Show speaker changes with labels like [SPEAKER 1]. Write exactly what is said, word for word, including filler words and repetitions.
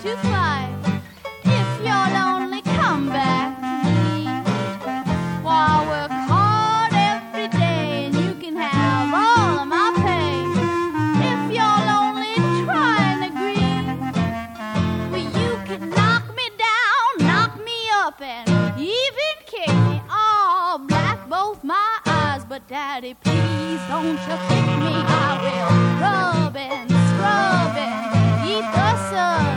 [SPEAKER 1] to five. If you're lonely, come back to me. Well, I work hard every day and you can have all of my pay. If you're lonely, try and agree. Well, you can knock me down, knock me up, and even kick me all black both my eyes. But Daddy, please don't you kick me. I will rub and scrub and eat the sun.